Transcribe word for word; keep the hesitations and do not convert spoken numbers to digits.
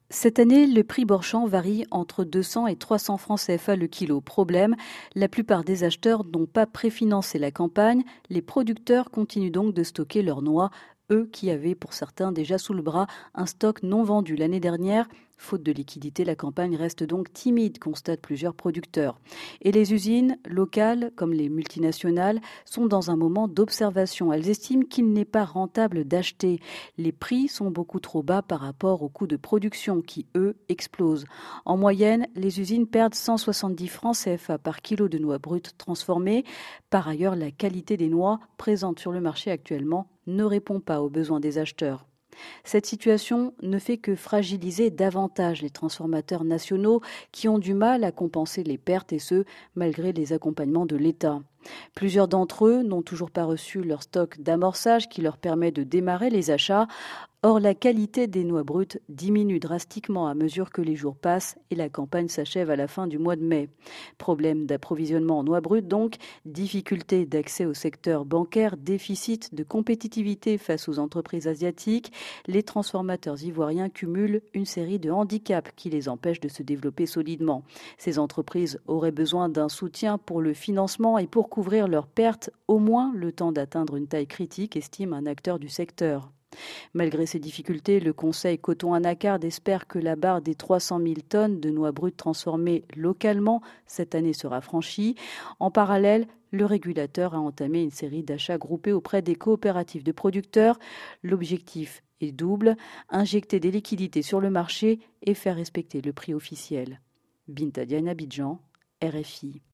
Cette année, le prix Borchamp varie entre deux cents et trois cents francs C F A le kilo. Problème, la plupart des acheteurs n'ont pas préfinancé la campagne. Les producteurs continuent donc de stocker leurs noix, eux qui avaient pour certains déjà sous le bras un stock non vendu l'année dernière. Faute de liquidité, la campagne reste donc timide, constatent plusieurs producteurs. Et les usines locales, comme les multinationales, sont dans un moment d'observation. Elles estiment qu'il n'est pas rentable d'acheter. Les prix sont beaucoup trop bas par rapport aux coûts de production qui, eux, explosent. En moyenne, les usines perdent cent soixante-dix francs C F A par kilo de noix brutes transformées. Par ailleurs, la qualité des noix présentes sur le marché actuellement ne répond pas aux besoins des acheteurs. Cette situation ne fait que fragiliser davantage les transformateurs nationaux qui ont du mal à compenser les pertes et ce, malgré les accompagnements de l'État. Plusieurs d'entre eux n'ont toujours pas reçu leur stock d'amorçage qui leur permet de démarrer les achats. Or, la qualité des noix brutes diminue drastiquement à mesure que les jours passent et la campagne s'achève à la fin du mois de mai. Problème d'approvisionnement en noix brutes donc, difficulté d'accès au secteur bancaire, déficit de compétitivité face aux entreprises asiatiques. Les transformateurs ivoiriens cumulent une série de handicaps qui les empêchent de se développer solidement. Ces entreprises auraient besoin d'un soutien pour le financement et pour couvrir leurs pertes, au moins le temps d'atteindre une taille critique, estime un acteur du secteur. Malgré ces difficultés, le Conseil Coton-Anacarde espère que la barre des trois cent mille tonnes de noix brutes transformées localement cette année sera franchie. En parallèle, le régulateur a entamé une série d'achats groupés auprès des coopératives de producteurs. L'objectif est double, injecter des liquidités sur le marché et faire respecter le prix officiel. Binta Diagne, Abidjan, R F I.